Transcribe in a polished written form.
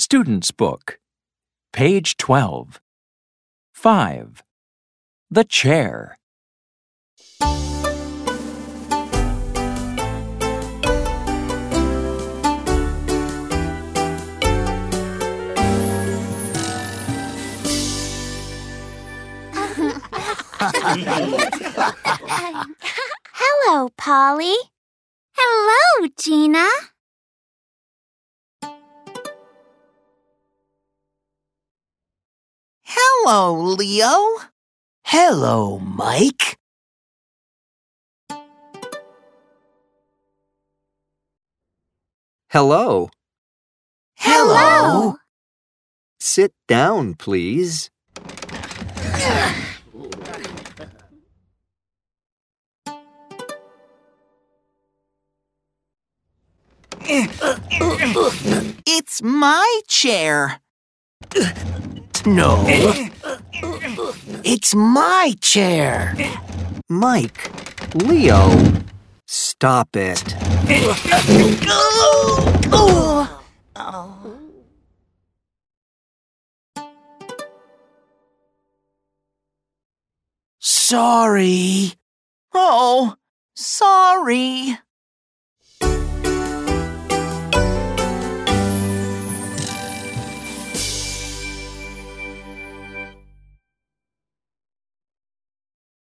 Student's Book, page 12. 5. The chair. Hello, Polly. Hello, Gina. Hello, Leo. Hello, Mike. Hello. Hello. Sit down, please. It's my chair. No. It's my chair. Mike, Leo, stop it. Sorry. Oh, sorry.